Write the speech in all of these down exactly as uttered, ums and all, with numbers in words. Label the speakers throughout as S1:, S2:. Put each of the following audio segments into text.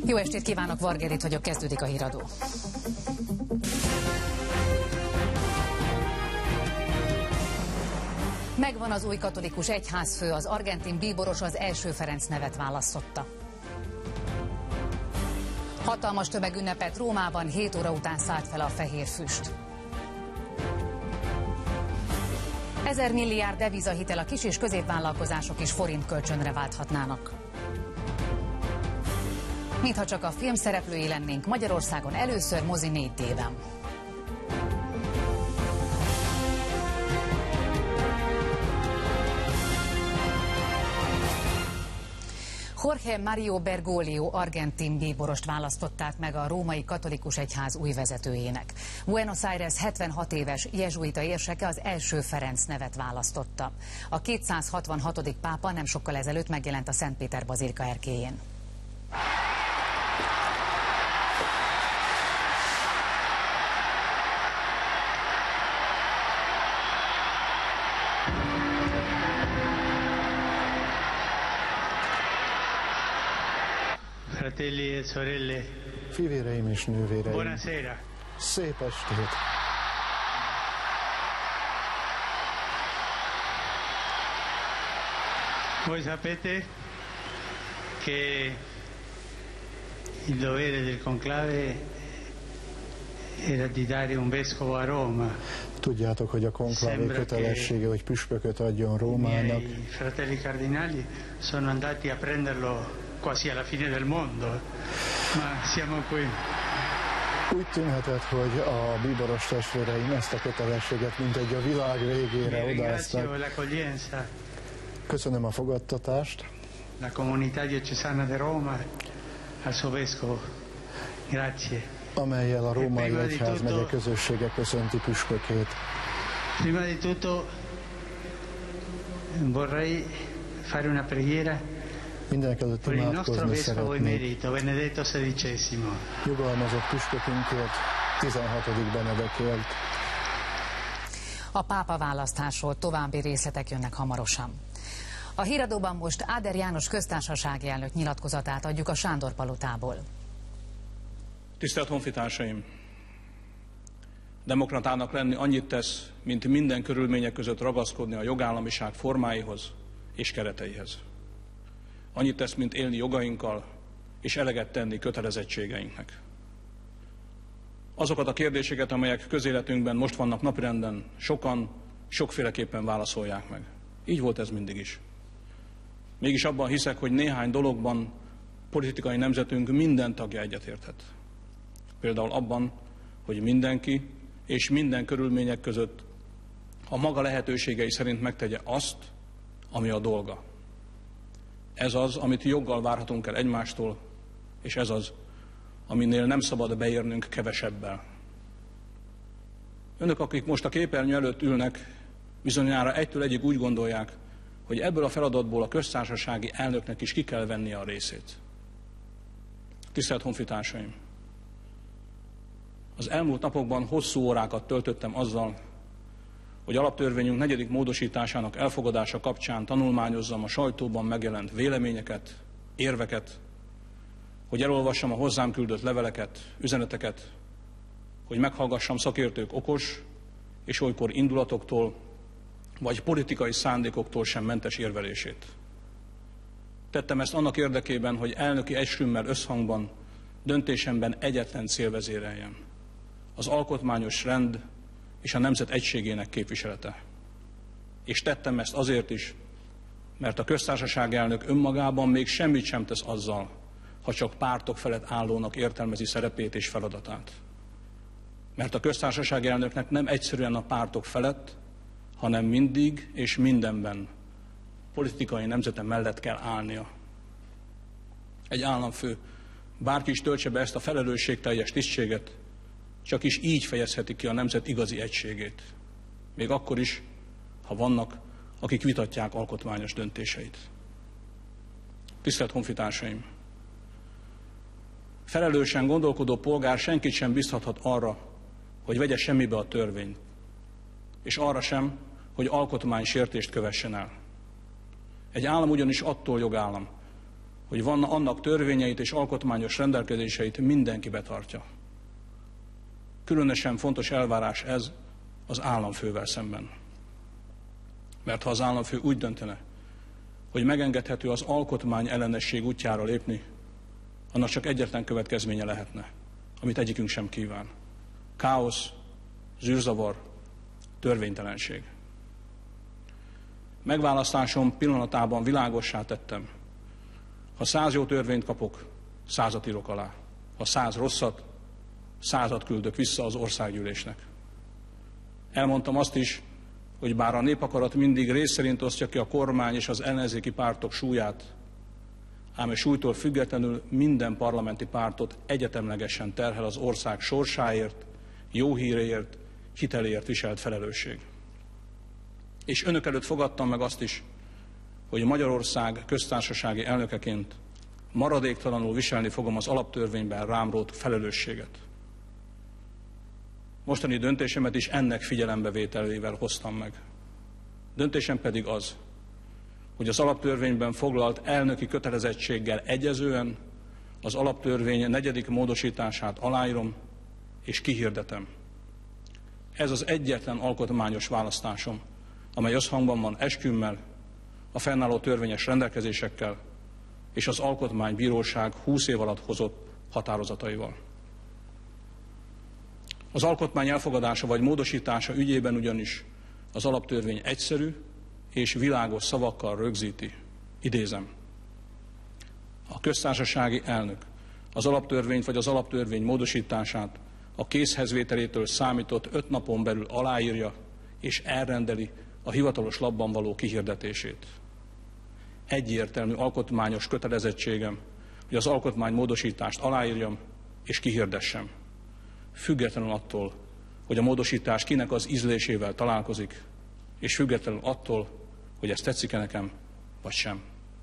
S1: Jó estét kívánok, Vargerit vagyok, kezdődik a híradó. Megvan az új katolikus egyházfő, az argentin bíboros az első Ferenc nevet választotta. Hatalmas tömeg ünnepelt Rómában, hét óra után szállt fel a fehér füst. Ezer milliárd devizahitel, a kis és középvállalkozások is forint kölcsönre válthatnának. Mintha csak a film szereplői lennénk, Magyarországon először mozi négy dében. Jorge Mario Bergoglio argentin bíborost választották meg a római katolikus egyház új vezetőjének. Buenos Aires hetvenhat éves jezsuita érseke az első Ferenc nevet választotta. A kétszázhatvanhatodik pápa nem sokkal ezelőtt megjelent a Szentpéter bazilika erkélyén.
S2: Fratelli e sorelle.
S3: Fivéreim és nővéreim.
S2: Buonasera.
S3: Szép estét.
S2: Voi sapete che il dovere del conclave era di dare un vescovo a Roma.
S3: Tudjátok, hogy a konklávé kötelessége, hogy püspököt adjon Rómának.
S2: I fratelli cardinali sono andati a prenderlo quasi alla fine del mondo, ma siamo qui.
S3: Úgy tűnhetett, hogy a bíboros testvéreim ezt a kötelességet mintegy a világ végére odázták. Köszönöm a fogadtatást.
S2: La comunità diocesana di Roma, al suo vescovo. Grazie.
S3: Amellyel a római egyházmegye közössége köszönti püspökét.
S2: Prima di tutto vorrei fare una preghiera
S3: Mindenek előtt imádkozni szeretnék.
S2: Benedetto sedicesimo.
S3: Nyugalmazott püspökünkért, tizenhatodik Benedekért.
S1: A pápa választásról további részletek jönnek hamarosan. A híradóban most Áder János köztársasági elnök nyilatkozatát adjuk a Sándor palotából.
S4: Tisztelt honfitársaim! Demokratának lenni annyit tesz, mint minden körülmények között ragaszkodni a jogállamiság formáihoz és kereteihez. Annyit tesz, mint élni jogainkkal, és eleget tenni kötelezettségeinknek. Azokat a kérdéseket, amelyek közéletünkben most vannak napirenden, sokan sokféleképpen válaszolják meg. Így volt ez mindig is. Mégis abban hiszek, hogy néhány dologban politikai nemzetünk minden tagja egyetérthet. Például abban, hogy mindenki és minden körülmények között a maga lehetőségei szerint megtegye azt, ami a dolga. Ez az, amit joggal várhatunk el egymástól, és ez az, aminél nem szabad beérnünk kevesebbel. Önök, akik most a képernyő előtt ülnek, bizonyára egytől egyig úgy gondolják, hogy ebből a feladatból a köztársasági elnöknek is ki kell vennie a részét. Tisztelt honfitársaim! Az elmúlt napokban hosszú órákat töltöttem azzal, hogy alaptörvényünk negyedik módosításának elfogadása kapcsán tanulmányozzam a sajtóban megjelent véleményeket, érveket, hogy elolvassam a hozzám küldött leveleket, üzeneteket, hogy meghallgassam szakértők okos és olykor indulatoktól vagy politikai szándékoktól sem mentes érvelését. Tettem ezt annak érdekében, hogy elnöki eskümmel összhangban döntésemben egyetlen cél vezéreljen: az alkotmányos rend és a nemzet egységének képviselete. És tettem ezt azért is, mert a köztársaság elnök önmagában még semmit sem tesz azzal, ha csak pártok felett állónak értelmezi szerepét és feladatát. Mert a köztársaság elnöknek nem egyszerűen a pártok felett, hanem mindig és mindenben politikai nemzete mellett kell állnia. Egy államfő, bárki is töltse be ezt a felelősségteljes tisztséget, csak is így fejezheti ki a nemzet igazi egységét. Még akkor is, ha vannak, akik vitatják alkotmányos döntéseit. Tisztelt honfitársaim! Felelősen gondolkodó polgár senkit sem bízhathat arra, hogy vegye semmibe a törvényt, és arra sem, hogy alkotmánysértést kövessen el. Egy állam ugyanis attól jogállam, hogy van annak törvényeit és alkotmányos rendelkezéseit mindenki betartja. Különösen fontos elvárás ez az államfővel szemben. Mert ha az államfő úgy döntene, hogy megengedhető az alkotmány ellenesség útjára lépni, annak csak egyetlen következménye lehetne, amit egyikünk sem kíván. Káosz, zűrzavar, törvénytelenség. Megválasztásom pillanatában világossá tettem. Ha száz jó törvényt kapok, százat írok alá. Ha száz rosszat, százat küldök vissza az országgyűlésnek. Elmondtam azt is, hogy bár a népakarat mindig rész szerint osztja ki a kormány és az ellenzéki pártok súlyát, ám a súlytól függetlenül minden parlamenti pártot egyetemlegesen terhel az ország sorsáért, jó híréért, hiteléért viselt felelősség. És önök előtt fogadtam meg azt is, hogy Magyarország köztársasági elnökeként maradéktalanul viselni fogom az alaptörvényben rám rótt felelősséget. Mostani döntésemet is ennek figyelembevételével hoztam meg. Döntésem pedig az, hogy az alaptörvényben foglalt elnöki kötelezettséggel egyezően az alaptörvény negyedik módosítását aláírom és kihirdetem. Ez az egyetlen alkotmányos választásom, amely összhangban van eskümmel, a fennálló törvényes rendelkezésekkel és az Alkotmánybíróság húsz év alatt hozott határozataival. Az alkotmány elfogadása vagy módosítása ügyében ugyanis az alaptörvény egyszerű és világos szavakkal rögzíti. Idézem. A köztársasági elnök az alaptörvényt vagy az alaptörvény módosítását a készhezvételétől számított öt napon belül aláírja és elrendeli a hivatalos lapban való kihirdetését. Egyértelmű alkotmányos kötelezettségem, hogy az alkotmánymódosítást aláírjam és kihirdessem. Függetlenül attól, hogy a módosítás kinek az ízlésével találkozik, és függetlenül attól, hogy ez tetszik-e nekem, vagy sem.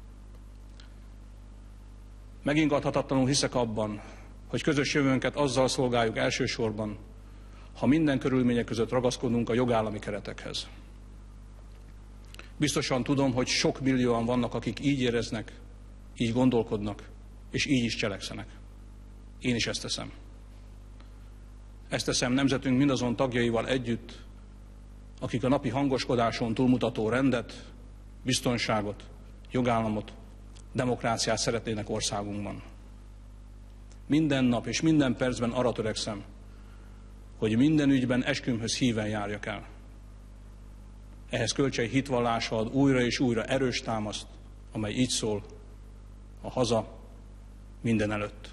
S4: Megingathatatlanul hiszek abban, hogy közös jövőnket azzal szolgáljuk elsősorban, ha minden körülmények között ragaszkodunk a jogállami keretekhez. Biztosan tudom, hogy sok millióan vannak, akik így éreznek, így gondolkodnak, és így is cselekszenek. Én is ezt teszem. Ezt teszem nemzetünk mindazon tagjaival együtt, akik a napi hangoskodáson túlmutató rendet, biztonságot, jogállamot, demokráciát szeretnének országunkban. Minden nap és minden percben arra törekszem, hogy minden ügyben eskümhöz híven járjak el. Ehhez Kölcsey hitvallása ad újra és újra erős támaszt, amely így szól: a haza minden előtt.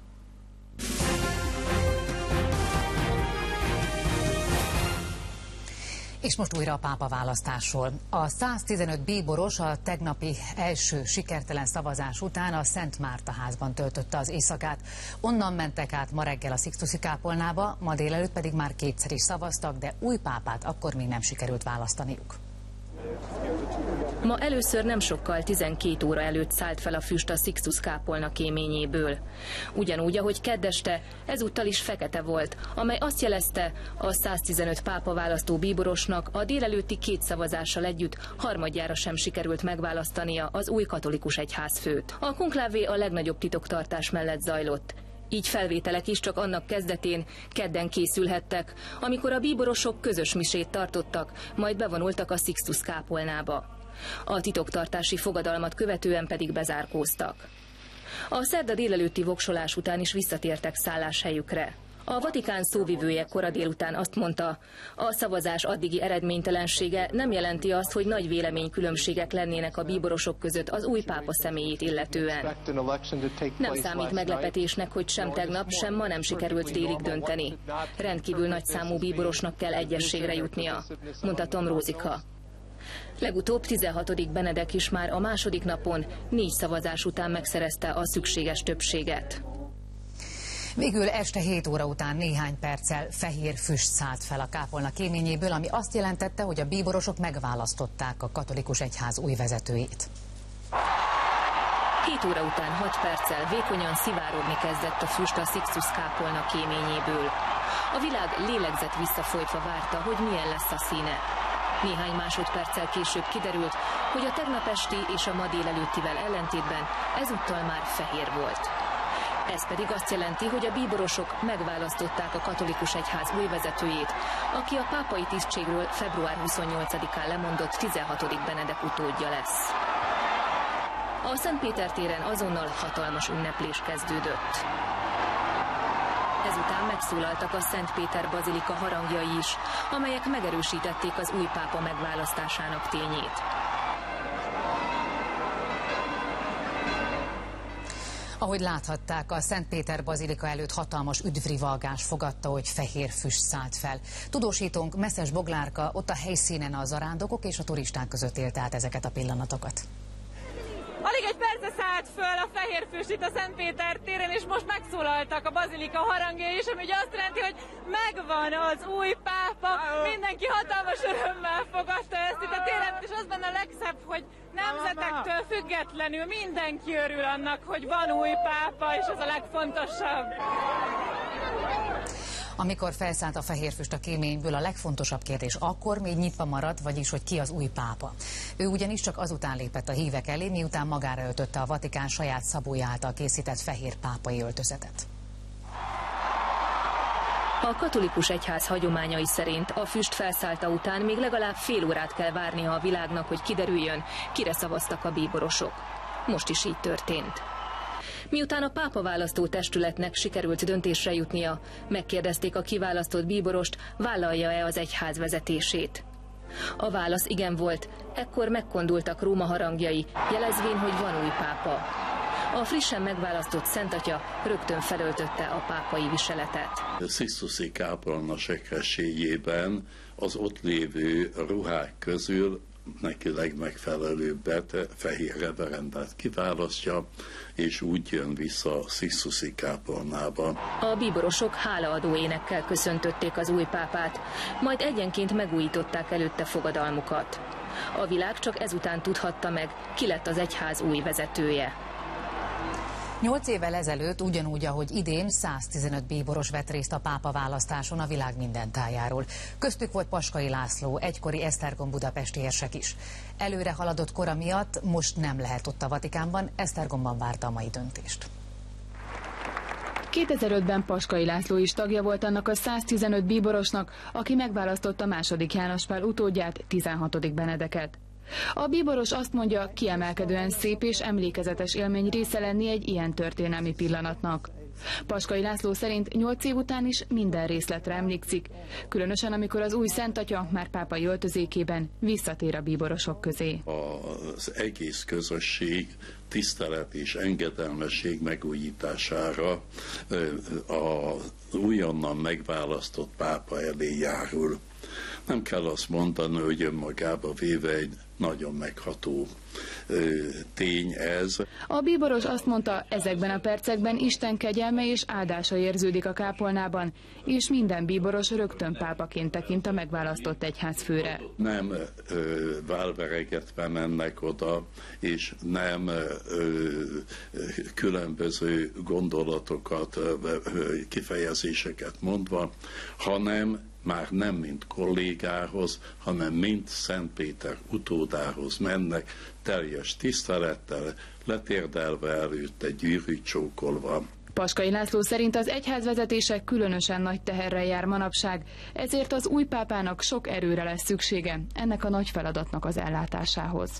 S1: És most újra a pápa választásról. A száztizenöt bíboros a tegnapi első sikertelen szavazás után a Szent Márta házban töltötte az éjszakát. Onnan mentek át ma reggel a Sixtusi kápolnába, ma délelőtt pedig már kétszer is szavaztak, de új pápát akkor még nem sikerült választaniuk.
S5: Ma először nem sokkal tizenkét óra előtt szállt fel a füst a Sixtus kápolna kéményéből. Ugyanúgy, ahogy kedd este, ezúttal is fekete volt, amely azt jelezte, a száztizenöt pápa választó bíborosnak a délelőtti két szavazással együtt harmadjára sem sikerült megválasztania az új katolikus egyházfőt. A konklávé a legnagyobb titoktartás mellett zajlott. Így felvételek is csak annak kezdetén, kedden készülhettek, amikor a bíborosok közös misét tartottak, majd bevonultak a Sixtus kápolnába. A titoktartási fogadalmat követően pedig bezárkóztak. A szerda délelőtti voksolás után is visszatértek szálláshelyükre. A Vatikán szóvivője kora délután azt mondta, a szavazás addigi eredménytelensége nem jelenti azt, hogy nagy véleménykülönbségek lennének a bíborosok között az új pápa személyét illetően. Nem számít meglepetésnek, hogy sem tegnap, sem ma nem sikerült délig dönteni. Rendkívül nagyszámú bíborosnak kell egyességre jutnia, mondta Tom Rózika. Legutóbb tizenhatodik Benedek is már a második napon négy szavazás után megszerezte a szükséges többséget.
S1: Végül este hét óra után néhány perccel fehér füst szállt fel a kápolna kéményéből, ami azt jelentette, hogy a bíborosok megválasztották a katolikus egyház új vezetőjét.
S5: Hét óra után hat perccel vékonyan szivárogni kezdett a füst a Sixtus kápolna kéményéből. A világ lélegzett visszafolytva várta, hogy milyen lesz a színe. Néhány másodperccel később kiderült, hogy a tegnap esti és a ma délelőttivel ellentétben ezúttal már fehér volt. Ez pedig azt jelenti, hogy a bíborosok megválasztották a katolikus egyház új vezetőjét, aki a pápai tisztségről február huszonnyolcadikán lemondott tizenhatodik Benedek utódja lesz. A Szentpéter téren azonnal hatalmas ünneplés kezdődött. Ezután megszólaltak a Szentpéter bazilika harangjai is, amelyek megerősítették az új pápa megválasztásának tényét.
S1: Ahogy láthatták, a Szentpéter bazilika előtt hatalmas üdvrivalgás fogadta, hogy fehér füst szállt fel. Tudósítónk Messzes Boglárka ott a helyszínen a zarándokok és a turisták között élte át ezeket a pillanatokat.
S6: Alig egy perce szállt föl a fehér füst itt a Szentpéter téren, és most megszólaltak a bazilika harangjai is, ami ugye azt jelenti, hogy megvan az új pápa. Mindenki hatalmas örömmel fogadta ezt itt a téren, és az benne a legszebb, hogy nemzetektől függetlenül mindenki örül annak, hogy van új pápa, és ez a legfontosabb.
S1: Amikor felszállt a fehér füst a kéményből, a legfontosabb kérdés akkor még nyitva maradt, vagyis hogy ki az új pápa. Ő ugyanis csak azután lépett a hívek elé, miután magára öltötte a Vatikán saját szabója által készített fehér pápai öltözetet.
S5: A katolikus egyház hagyományai szerint a füst felszállta után még legalább fél órát kell várnia a világnak, hogy kiderüljön, kire szavaztak a bíborosok. Most is így történt. Miután a pápa választó testületnek sikerült döntésre jutnia, megkérdezték a kiválasztott bíborost, vállalja-e az egyház vezetését. A válasz igen volt, ekkor megkondultak Róma harangjai, jelezvén, hogy van új pápa. A frissen megválasztott szentatya rögtön felöltötte a pápai viseletet.
S7: Sixtusi kápolna sekreségében az ott lévő ruhák közül neki legmegfelelőbbet, fehér reverendát kiválasztja, és úgy jön vissza a Sixtusi kápolnába.
S5: A bíborosok hálaadó énekkel köszöntötték az új pápát, majd egyenként megújították előtte fogadalmukat. A világ csak ezután tudhatta meg, ki lett az egyház új vezetője.
S1: Nyolc évvel ezelőtt, ugyanúgy, ahogy idén, száztizenöt bíboros vett részt a pápa választáson a világ minden tájáról. Köztük volt Paskai László, egykori Esztergom budapesti érsek is. Előre haladott kora miatt most nem lehet ott a Vatikánban, Esztergomban várta a mai döntést.
S8: kétezer-ötben Paskai László is tagja volt annak a száztizenöt bíborosnak, aki megválasztotta második János Pál utódját, tizenhatodik Benedeket. A bíboros azt mondja, kiemelkedően szép és emlékezetes élmény része lenni egy ilyen történelmi pillanatnak. Paskai László szerint nyolc év után is minden részletre emlékszik, különösen amikor az új szentatya már pápai öltözékében visszatér a bíborosok közé.
S7: Az egész közösség tisztelet és engedelmesség megújítására az újonnan megválasztott pápa elé járul. Nem kell azt mondani, hogy önmagába véve egy nagyon megható ö, tény ez.
S8: A bíboros azt mondta, ezekben a percekben Isten kegyelme és áldása érződik a kápolnában, és minden bíboros rögtön pápaként tekint a megválasztott egyházfőre.
S7: Nem ö, válveregetve mennek oda, és nem ö, különböző gondolatokat, ö, kifejezéseket mondva, hanem már nem mint kollégához, hanem mint Szentpéter utódához mennek, teljes tisztelettel, letérdelve előtte, gyűrűt csókolva.
S8: Paskai László szerint az egyház vezetése különösen nagy teherrel jár manapság, ezért az új pápának sok erőre lesz szüksége ennek a nagy feladatnak az ellátásához.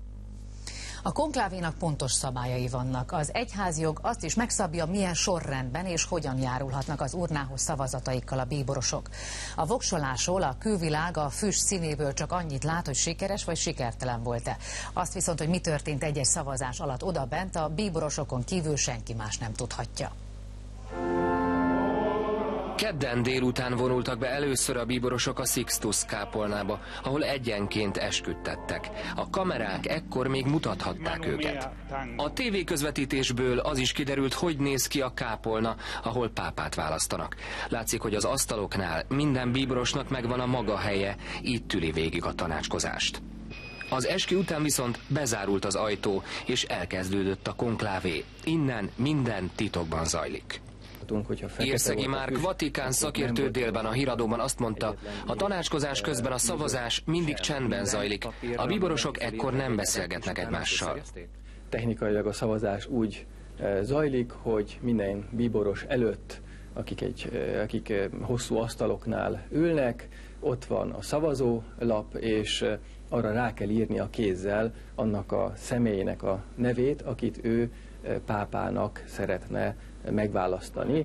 S1: A konklávénak pontos szabályai vannak. Az egyházjog azt is megszabja, milyen sorrendben és hogyan járulhatnak az urnához szavazataikkal a bíborosok. A voksolásról a külvilág a füst színéből csak annyit lát, hogy sikeres vagy sikertelen volt-e. Azt viszont, hogy mi történt egy-egy szavazás alatt odabent, a bíborosokon kívül senki más nem tudhatja.
S9: Kedden délután vonultak be először a bíborosok a Sixtus kápolnába, ahol egyenként esküdtettek. A kamerák ekkor még mutathatták őket. A tévéközvetítésből az is kiderült, hogy néz ki a kápolna, ahol pápát választanak. Látszik, hogy az asztaloknál minden bíborosnak megvan a maga helye, itt üli végig a tanácskozást. Az eskü után viszont bezárult az ajtó, és elkezdődött a konklávé. Innen minden titokban zajlik.
S10: tartunk, hogyha
S9: Érszegi Márk, Vatikán szakértő délben a híradóban azt mondta, a tanácskozás közben a szavazás mindig csendben zajlik, a bíborosok ekkor nem beszélgetnek egymással.
S10: Technikailag a szavazás úgy zajlik, hogy minden bíboros előtt, akik, egy, akik hosszú asztaloknál ülnek, ott van a szavazólap, és arra rá kell írni a kézzel annak a személynek a nevét, akit ő pápának szeretne megválasztani.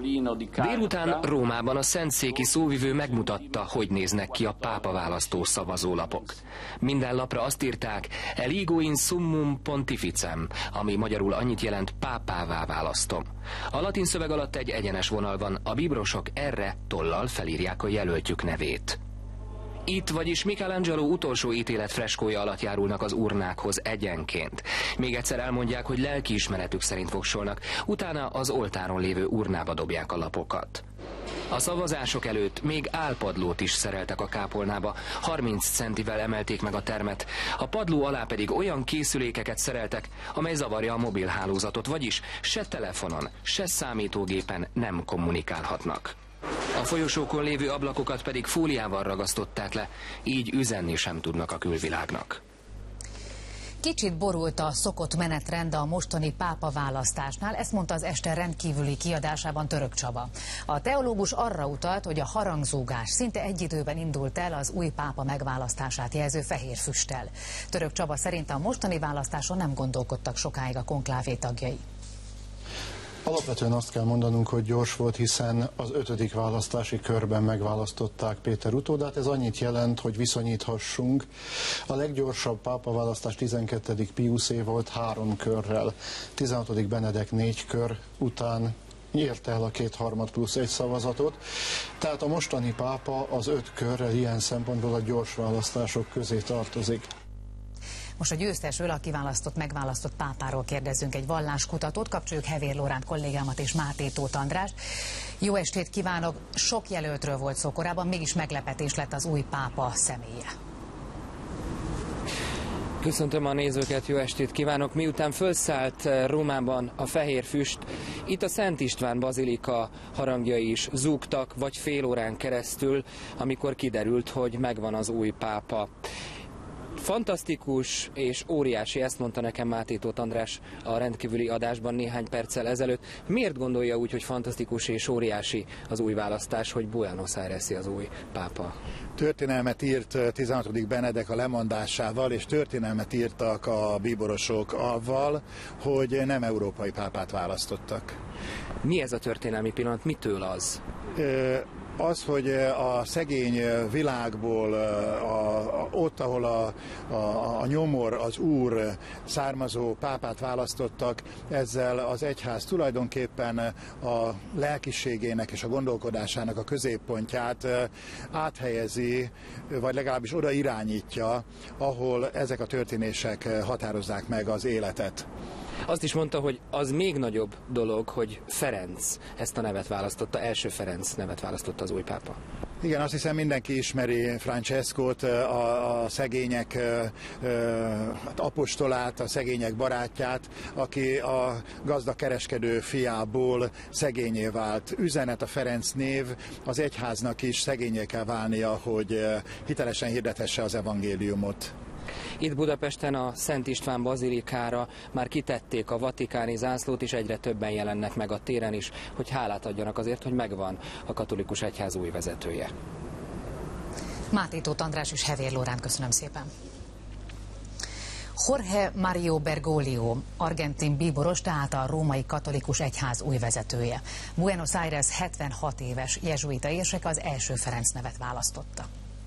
S9: Délután Rómában a szentszéki szóvivő megmutatta, hogy néznek ki a pápaválasztó szavazólapok. Minden lapra azt írták, eligo in summum pontificem, ami magyarul annyit jelent, pápává választom. A latin szöveg alatt egy egyenes vonal van, a bíborosok erre tollal felírják a jelöltjük nevét. Itt, vagyis Michelangelo utolsó ítélet freskója alatt járulnak az urnákhoz egyenként. Még egyszer elmondják, hogy lelkiismeretük szerint voksolnak, utána az oltáron lévő urnába dobják a lapokat. A szavazások előtt még álpadlót is szereltek a kápolnába, harminc centivel emelték meg a termet, a padló alá pedig olyan készülékeket szereltek, amely zavarja a mobilhálózatot, vagyis se telefonon, se számítógépen nem kommunikálhatnak. A folyosókon lévő ablakokat pedig fóliával ragasztották le, így üzenni sem tudnak a külvilágnak.
S1: Kicsit borult a szokott menetrend a mostani pápa választásnál, ezt mondta az este rendkívüli kiadásában Török Csaba. A teológus arra utalt, hogy a harangzúgás szinte egy időben indult el az új pápa megválasztását jelző fehér füsttel. Török Csaba szerint a mostani választáson nem gondolkodtak sokáig a konklávé tagjai.
S3: Alapvetően azt kell mondanunk, hogy gyors volt, hiszen az ötödik választási körben megválasztották Péter utódát. Ez annyit jelent, hogy viszonyíthassunk. A leggyorsabb pápaválasztás tizenkettedik Piuszé volt három körrel. tizenhatodik Benedek négy kör után érte el a kétharmad plusz egy szavazatot. Tehát a mostani pápa az öt körrel ilyen szempontból a gyors választások közé tartozik.
S1: Most a győztesről, a kiválasztott, megválasztott pápáról kérdezzünk egy valláskutatót, kapcsoljuk Hevér Lóránt kollégámat és Máté Tóth Andrást. Jó estét kívánok! Sok jelöltről volt szó korábban, mégis meglepetés lett az új pápa személye.
S11: Köszöntöm a nézőket, jó estét kívánok! Miután fölszállt Rómában a fehér füst, itt a Szent István bazilika harangjai is zúgtak, vagy fél órán keresztül, amikor kiderült, hogy megvan az új pápa. Fantasztikus és óriási, ezt mondta nekem Máté Tóth András a rendkívüli adásban néhány perccel ezelőtt. Miért gondolja úgy, hogy fantasztikus és óriási az új választás, hogy Buenos Aires-i az új pápa?
S12: Történelmet írt tizenhatodik Benedek a lemondásával, és történelmet írtak a bíborosok avval, hogy nem európai pápát választottak.
S11: Mi ez a történelmi pillanat? Mitől az?
S12: Ö Az, hogy a szegény világból, a, a, ott, ahol a, a, a nyomor, az Úr származó pápát választottak, ezzel az egyház tulajdonképpen a lelkiségének és a gondolkodásának a középpontját áthelyezi, vagy legalábbis oda irányítja, ahol ezek a történések határozzák meg az életet.
S11: Azt is mondta, hogy az még nagyobb dolog, hogy Ferenc ezt a nevet választotta, első Ferenc nevet választotta az új pápa.
S12: Igen, azt hiszem mindenki ismeri Francescót, a, a szegények hát apostolát, a szegények barátját, aki a gazdag kereskedő fiából szegényé vált. Üzenet a Ferenc név, az egyháznak is szegényé kell válnia, hogy hitelesen hirdethesse az evangéliumot.
S11: Itt Budapesten a Szent István bazilikára már kitették a vatikáni zászlót, és egyre többen jelennek meg a téren is, hogy hálát adjanak azért, hogy megvan a katolikus egyház új vezetője.
S1: Máté Tóth András és Hevér Lóránt, köszönöm szépen. Jorge Mario Bergoglio, argentin bíboros, tehát a római katolikus egyház új vezetője. Buenos Aires hetvenhat éves jezsuita érseke az első Ferenc nevet választotta.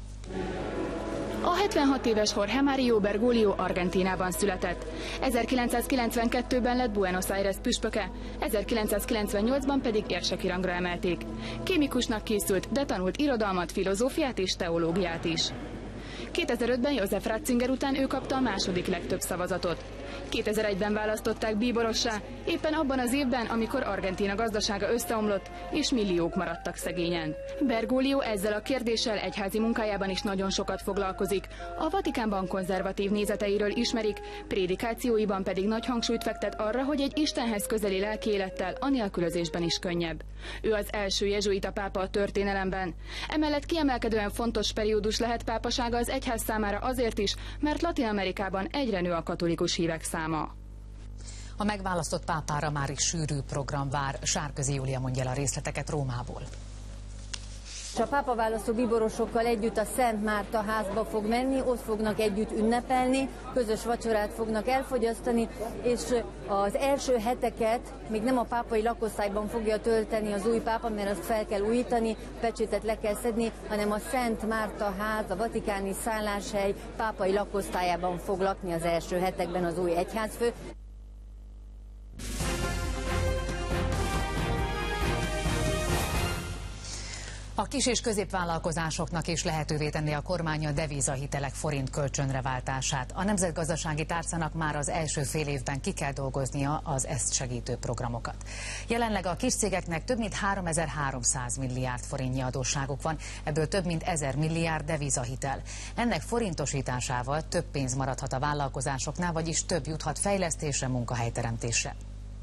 S8: A hetvenhat éves Jorge Mario Bergoglio Argentínában született. ezerkilencszázkilencvenkettőben lett Buenos Aires püspöke, ezerkilencszázkilencvennyolcban pedig érseki rangra emelték. Kémikusnak készült, de tanult irodalmat, filozófiát és teológiát is. kétezer-ötben Josef Ratzinger után ő kapta a második legtöbb szavazatot. kétezer-egyben választották bíborossá, éppen abban az évben, amikor Argentína gazdasága összeomlott, és milliók maradtak szegényen. Bergoglio ezzel a kérdéssel egyházi munkájában is nagyon sokat foglalkozik. A Vatikánban konzervatív nézeteiről ismerik, prédikációiban pedig nagy hangsúlyt fektet arra, hogy egy Istenhez közeli lelkiélettel a nélkülözésben is könnyebb. Ő az első jezsuita pápa a történelemben. Emellett kiemelkedően fontos periódus lehet pápasága az egyház számára azért is, mert Latin-Amerikában egyre nő a katolikus hívek száma.
S1: A megválasztott pápára már is sűrű program vár. Sárközi Júlia mondja el a részleteket Rómából.
S13: A pápaválasztó bíborosokkal együtt a Szent Márta házba fog menni, ott fognak együtt ünnepelni, közös vacsorát fognak elfogyasztani, és az első heteket még nem a pápai lakosztályban fogja tölteni az új pápa, mert azt fel kell újítani, pecsétet le kell szedni, hanem a Szent Márta ház, a vatikáni szálláshely pápai lakosztályában fog lakni az első hetekben az új egyházfő.
S1: A kis- és középvállalkozásoknak is lehetővé tenni a kormány a devizahitelek forint kölcsönre váltását. A nemzetgazdasági tárcának már az első fél évben ki kell dolgoznia az ezt segítő programokat. Jelenleg a kis cégeknek több mint háromezer-háromszáz milliárd forintnyi adósságuk van, ebből több mint ezer milliárd devizahitel. Ennek forintosításával több pénz maradhat a vállalkozásoknál, vagyis több juthat fejlesztésre, munkahelyteremtésre.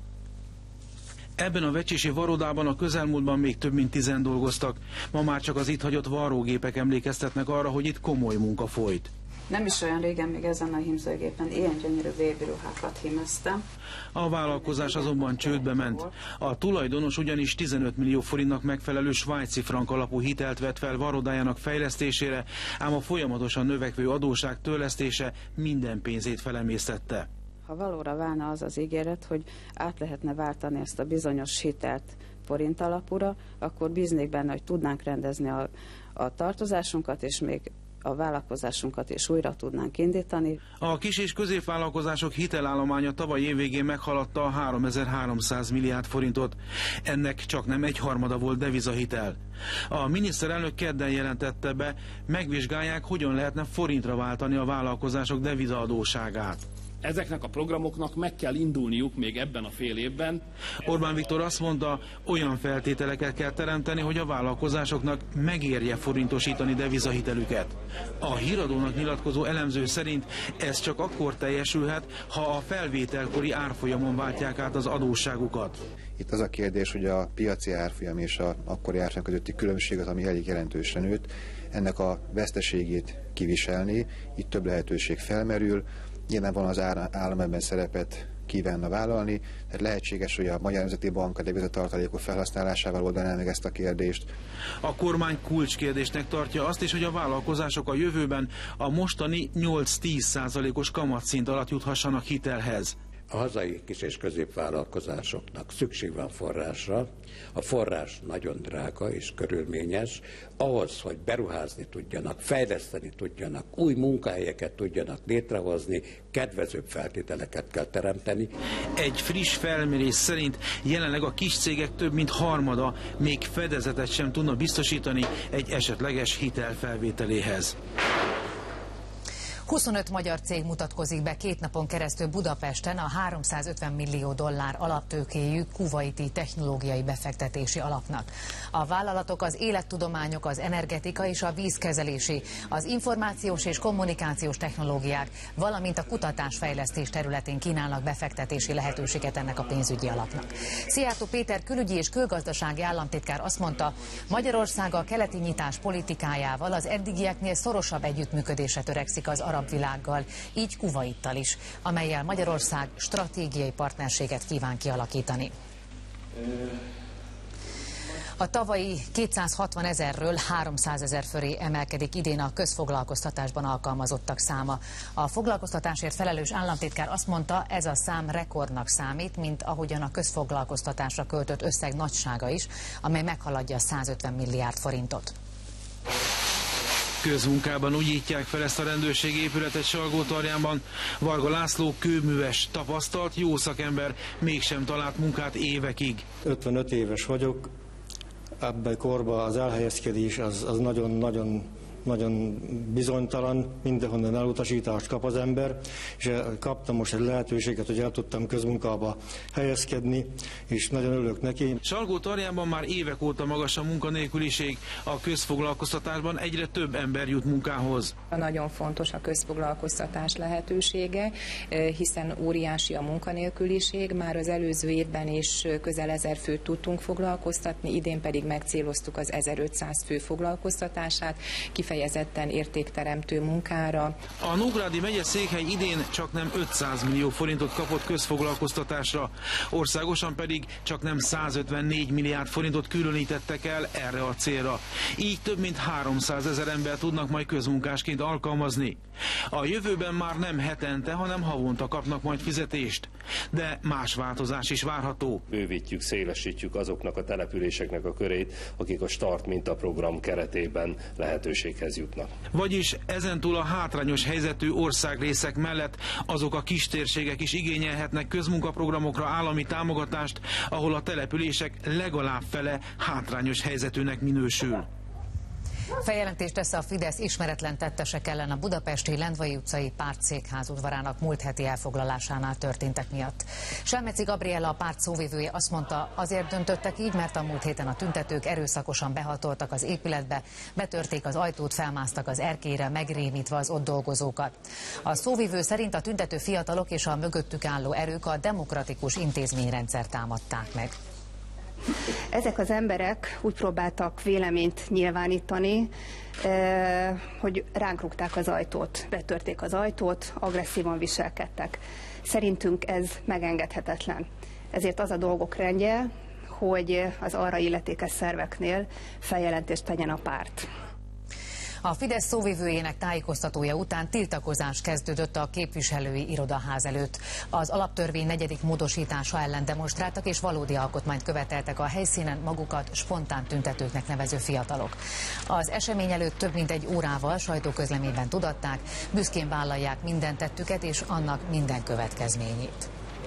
S14: Ebben a vecsési varodában a közelmúltban még több mint tizen dolgoztak. Ma már csak az itt hagyott varrógépek emlékeztetnek arra, hogy itt komoly munka folyt.
S15: Nem is olyan régen még ezen a hímzőgépen ilyen gyönyörű vébiruhákat hímeztem.
S14: A vállalkozás azonban csődbe ment. A tulajdonos ugyanis tizenöt millió forintnak megfelelő svájci frank alapú hitelt vett fel varodájának fejlesztésére, ám a folyamatosan növekvő adósság törlesztése minden pénzét felemésztette.
S15: Ha valóra válna az az ígéret, hogy át lehetne váltani ezt a bizonyos hitelt forint alapúra, akkor bíznék benne, hogy tudnánk rendezni a, a tartozásunkat, és még a vállalkozásunkat is újra tudnánk indítani.
S14: A kis- és középvállalkozások hitelállománya tavaly évvégén meghaladta a háromezer-háromszáz milliárd forintot. Ennek csak nem egyharmada volt devizahitel. A miniszterelnök kedden jelentette be, megvizsgálják, hogyan lehetne forintra váltani a vállalkozások devizaadósságát.
S16: Ezeknek a programoknak meg kell indulniuk még ebben a fél évben.
S14: Orbán Viktor azt mondta, olyan feltételeket kell teremteni, hogy a vállalkozásoknak megérje forintosítani devizahitelüket. A Híradónak nyilatkozó elemző szerint ez csak akkor teljesülhet, ha a felvételkori árfolyamon váltják át az adósságukat.
S17: Itt az a kérdés, hogy a piaci árfolyam és a akkori árfolyam közötti különbséget, ami elég jelentősen nőtt, ennek a veszteségét kiviselni, itt több lehetőség felmerül. Nyilvánvalóan az állam ebben szerepet kívánna vállalni, tehát lehetséges, hogy a Magyar Nemzeti Bank a devizatartalékok felhasználásával oldaná meg ezt a kérdést.
S14: A kormány kulcskérdésnek tartja azt is, hogy a vállalkozások a jövőben a mostani nyolc-tíz százalékos kamatszint alatt juthassanak hitelhez.
S18: A hazai kis- és középvállalkozásoknak szükség van forrásra. A forrás nagyon drága és körülményes. Ahhoz, hogy beruházni tudjanak, fejleszteni tudjanak, új munkahelyeket tudjanak létrehozni, kedvezőbb feltételeket kell teremteni.
S14: Egy friss felmérés szerint jelenleg a kis cégek több mint harmada még fedezetet sem tudna biztosítani egy esetleges hitel felvételéhez.
S1: huszonöt magyar cég mutatkozik be két napon keresztül Budapesten a háromszázötven millió dollár alaptőkéjű kuvaiti technológiai befektetési alapnak. A vállalatok az élettudományok, az energetika és a vízkezelési, az információs és kommunikációs technológiák, valamint a kutatásfejlesztés területén kínálnak befektetési lehetőséget ennek a pénzügyi alapnak. Szijjártó Péter külügyi és külgazdasági államtitkár azt mondta, Magyarország a keleti nyitás politikájával az eddigieknél szorosabb együttműködésre törekszik az arab világgal, így Kuvaittal is, amellyel Magyarország stratégiai partnerséget kíván kialakítani. A tavalyi kétszázhatvan ezerről háromszázezer fölé emelkedik idén a közfoglalkoztatásban alkalmazottak száma. A foglalkoztatásért felelős államtitkár azt mondta, ez a szám rekordnak számít, mint ahogyan a közfoglalkoztatásra költött összeg nagysága is, amely meghaladja a százötven milliárd forintot.
S14: Közmunkában újítják fel ezt a rendőrségi épületet Salgótarjánban. Varga László kőműves, tapasztalt, jó szakember, mégsem talált munkát évekig.
S19: ötvenöt éves vagyok, ebben korban az elhelyezkedés az nagyon-nagyon nagyon bizonytalan, mindenhonnan elutasítást kap az ember, és kaptam most egy lehetőséget, hogy el tudtam közmunkába helyezkedni, és nagyon örülök neki.
S14: Salgótarjánban már évek óta magas a munkanélküliség, a közfoglalkoztatásban egyre több ember jut munkához.
S20: Nagyon fontos a közfoglalkoztatás lehetősége, hiszen óriási a munkanélküliség, már az előző évben is közel ezer főt tudtunk foglalkoztatni, idén pedig megcéloztuk az ezerötszáz fő foglalkoztatását, kifejezetten értékteremtő munkára.
S14: A Nógrádi megye székhely idén csaknem ötszáz millió forintot kapott közfoglalkoztatásra, országosan pedig csaknem százötvennégy milliárd forintot különítettek el erre a célra. Így több mint háromszázezer ember tudnak majd közmunkásként alkalmazni. A jövőben már nem hetente, hanem havonta kapnak majd fizetést. De más változás is várható.
S21: Bővítjük, szélesítjük azoknak a településeknek a körét, akik a Start mintaprogram keretében lehetőséghez jutnak.
S14: Vagyis ezentúl a hátrányos helyzetű országrészek mellett azok a kistérségek is igényelhetnek közmunkaprogramokra állami támogatást, ahol a települések legalább fele hátrányos helyzetűnek minősül.
S1: Feljelentést tesz a Fidesz ismeretlen tettesek ellen a budapesti Lendvai utcai pártszékház udvarának múlt heti elfoglalásánál történtek miatt. Selmeci Gabriella, a párt szóvivője azt mondta, azért döntöttek így, mert a múlt héten a tüntetők erőszakosan behatoltak az épületbe, betörték az ajtót, felmásztak az erkélyre, megrémítve az ott dolgozókat. A szóvivő szerint a tüntető fiatalok és a mögöttük álló erők a demokratikus intézményrendszert támadták meg.
S22: Ezek az emberek úgy próbáltak véleményt nyilvánítani, hogy ránk rúgták az ajtót, betörték az ajtót, agresszívan viselkedtek. Szerintünk ez megengedhetetlen. Ezért az a dolgok rendje, hogy az arra illetékes szerveknél feljelentést tegyen a párt.
S1: A Fidesz szóvivőjének tájékoztatója után tiltakozás kezdődött a képviselői irodaház előtt. Az alaptörvény negyedik módosítása ellen demonstráltak és valódi alkotmányt követeltek a helyszínen magukat spontán tüntetőknek nevező fiatalok. Az esemény előtt több mint egy órával sajtóközleményben tudatták, büszkén vállalják minden tettüket és annak minden következményét.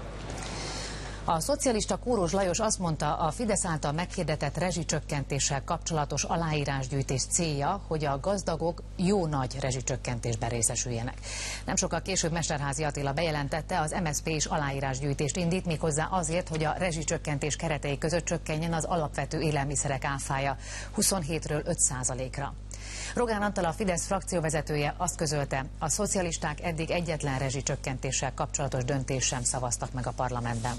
S1: A szocialista Kóros Lajos azt mondta, a Fidesz által meghirdetett rezsicsökkentéssel kapcsolatos aláírásgyűjtés célja, hogy a gazdagok jó nagy rezsicsökkentésben részesüljenek. Nem sokkal később Mesterházy Attila bejelentette, az em es zé pé is aláírásgyűjtést indít, méghozzá azért, hogy a rezsicsökkentés keretei között csökkenjen az alapvető élelmiszerek áfája huszonhétről öt százalékra. Rogán Antal, a Fidesz frakcióvezetője azt közölte, a szocialisták eddig egyetlen rezsicsökkentéssel kapcsolatos döntést sem szavaztak meg a parlamentben.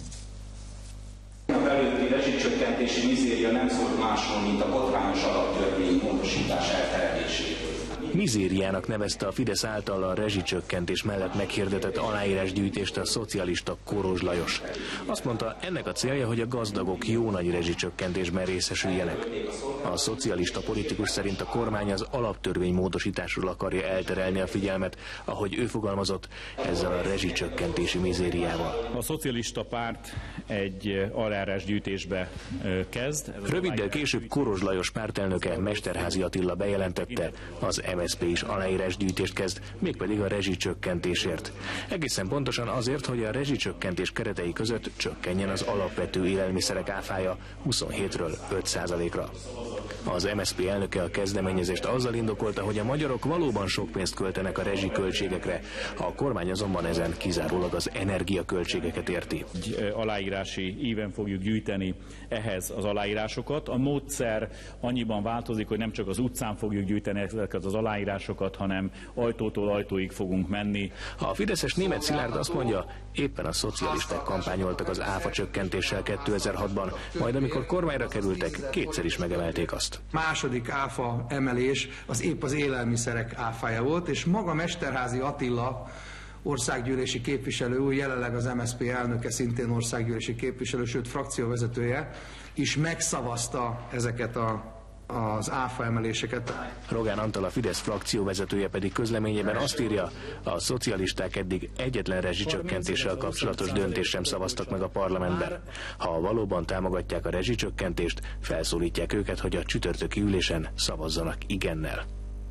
S23: A belőtti rezsicsökkentési mizéria nem szólt másról, mint a botrányos alaptörvény módosítás elterjedéséről.
S24: Mizériának nevezte a Fidesz által a rezsicsökkentés mellett meghirdetett aláírásgyűjtést a szocialista Kóros Lajos. Azt mondta, ennek a célja, hogy a gazdagok jó nagy rezsicsökkentésben részesüljenek. A szocialista politikus szerint a kormány az alaptörvény módosításról akarja elterelni a figyelmet, ahogy ő fogalmazott, ezzel a rezsicsökkentési mizériával.
S25: A szocialista párt egy aláírásgyűjtésbe kezd.
S24: Röviddel később Kóros Lajos pártelnöke, Mesterházy Attila bejelentette, az em es zé pé is aláírásgyűjtést kezd, mégpedig a rezsicsökkentésért. Egészen pontosan azért, hogy a rezsicsökkentés keretei között csökkenjen az alapvető élelmiszerek áfája huszonhétről öt százalékra. Az em es zé pé elnöke a kezdeményezést azzal indokolta, hogy a magyarok valóban sok pénzt költenek a rezsiköltségekre, a kormány azonban ezen kizárólag az energiaköltségeket érti.
S25: Egy aláírási íven fogjuk gyűjteni ehhez az aláírásokat. A módszer annyiban változik, hogy nem csak az utcán fogjuk gyűjteni ezeket az aláírásokat, hanem ajtótól ajtóig fogunk menni.
S24: A fideszes Németh Szilárd azt mondja, éppen a szocialisták kampányoltak az áfa csökkentéssel kétezer-hatban, majd amikor kormányra kerültek, kétszer is megemelték azt.
S26: Második áfa emelés az épp az élelmiszerek áfája volt, és maga Mesterházy Attila, országgyűlési képviselő, új jelenleg az em es zé pé elnöke, szintén országgyűlési képviselő, sőt frakcióvezetője, is megszavazta ezeket a az áfa emeléseket.
S24: Rogán Antal, a Fidesz frakcióvezetője pedig közleményében azt írja, a szocialisták eddig egyetlen rezsicsökkentéssel kapcsolatos döntést sem szavaztak meg a parlamentben. Ha valóban támogatják a rezsicsökkentést, felszólítják őket, hogy a csütörtöki ülésen szavazzanak igennel.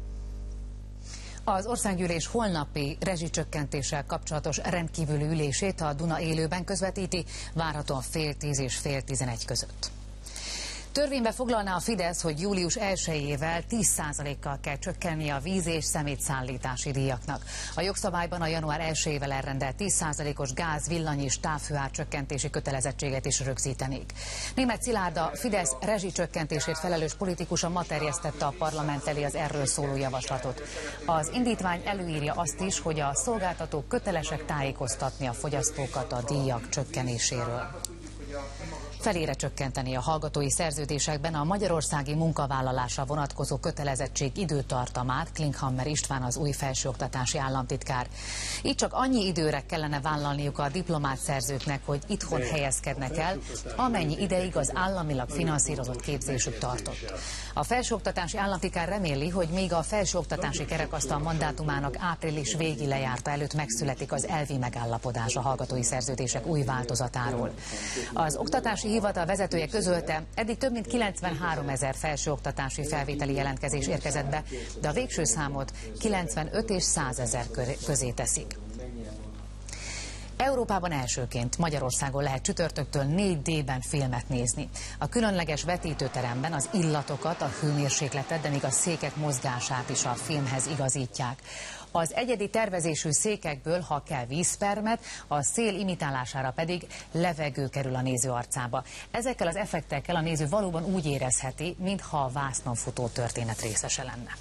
S1: Az országgyűlés holnapi rezsicsökkentéssel kapcsolatos rendkívüli ülését a Duna élőben közvetíti, várhatóan fél tíz és fél tizenegy között. Törvénybe foglalná a Fidesz, hogy július elsejével tíz százalékkal kell csökkenni a víz- és szemétszállítási díjaknak. A jogszabályban a január elsejével elrendelt tíz százalékos gáz, villany és távhőár csökkentési kötelezettséget is rögzítenék. Németh Szilárd, a Fidesz rezsicsökkentésért felelős politikusa ma terjesztette a parlament elé az erről szóló javaslatot. Az indítvány előírja azt is, hogy a szolgáltatók kötelesek tájékoztatni a fogyasztókat a díjak csökkenéséről. Felére csökkenteni a hallgatói szerződésekben a magyarországi munkavállalásra vonatkozó kötelezettség időtartamát Klinkhammer István, az új felsőoktatási államtitkár. Így csak annyi időre kellene vállalniuk a diplomát szerzőknek, hogy itthon helyezkednek el, amennyi ideig az államilag finanszírozott képzésük tartott. A felsőoktatási államtitkár reméli, hogy még a felsőoktatási kerekasztal mandátumának április végi lejárta előtt megszületik az elvi megállapodás a hallgatói szerződések új változatáról. Az oktatási hivatal vezetője közölte, eddig több mint kilencvenhárom ezer felsőoktatási felvételi jelentkezés érkezett be, de a végső számot kilencvenöt és száz ezer közé teszik. Európában elsőként Magyarországon lehet csütörtöktől négy dé-ben filmet nézni. A különleges vetítőteremben az illatokat, a hőmérsékletet, de még a székek mozgását is a filmhez igazítják. Az egyedi tervezésű székekből, ha kell, vízpermet, a szél imitálására pedig levegő kerül a néző arcába. Ezekkel az effektekkel a néző valóban úgy érezheti, mintha a vásznon futó történet részese lenne.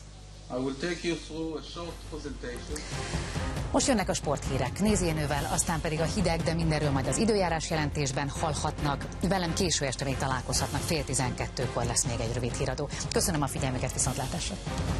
S1: Most jönnek a sporthírek Nézőjenővel, aztán pedig a hideg, de mindenről majd az időjárás jelentésben hallhatnak. Velem késő este még találkozhatnak, fél tizenkettőkor lesz még egy rövid híradó. Köszönöm a figyelmüket, viszontlátásra!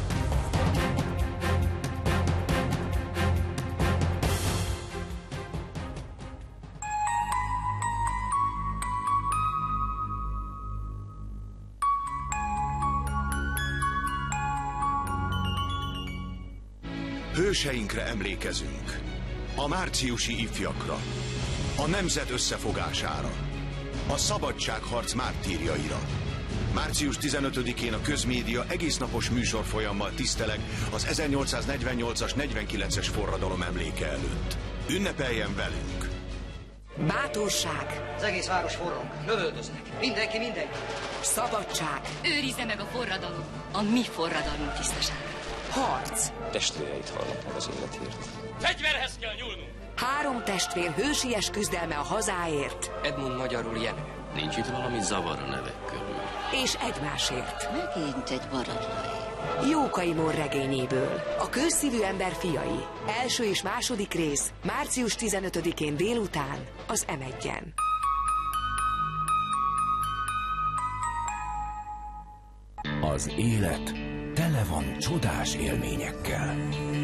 S2: Hőseinkre emlékezünk, a márciusi ifjakra, a nemzet összefogására, a szabadságharc mártírjaira. március tizenötödikén a közmédia egésznapos műsorfolyammal tiszteleg az ezernyolcszáznegyvennyolcas negyvenkilences forradalom emléke előtt. Ünnepeljen velünk!
S4: Bátorság!
S5: Az egész város forrong, lövöldöznek. Mindenki mindenki.
S4: Szabadság!
S6: Őrizze meg a forradalom, a mi forradalmunk tisztaság.
S4: Harc!
S7: Testvéreit halnak meg az életért.
S5: Fegyverhez kell nyúlnunk!
S4: Három testvér hősies küzdelme a hazáért.
S7: Edmund magyarul Jenő. Nincs itt valami zavar a nevek körül.
S4: És egymásért.
S6: Megint egy maradvány.
S4: Jókai Mór regényéből. A kőszívű ember fiai. Első és második rész. március tizenötödikén délután az em egyen.
S10: Az élet tele van csodás élményekkel.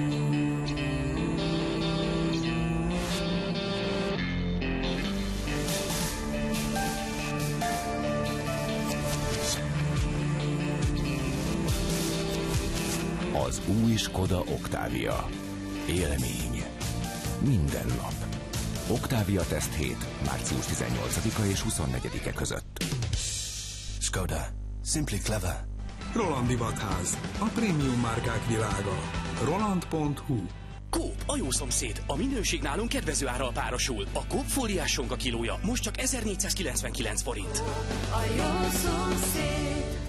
S10: Az új Skoda Octavia. Élmény. Minden nap. Octavia Test hét. március tizennyolcadika és huszonnegyedike között.
S27: Skoda. Simply clever.
S28: Roland Divatház. A prémium márkák világa. roland pont hu.
S29: Coop, a jó szomszéd. A minőség nálunk kedvező árral párosul. A Coop fóliás sonka kilója most csak ezernégyszázkilencvenkilenc forint.
S30: A jó szomszéd.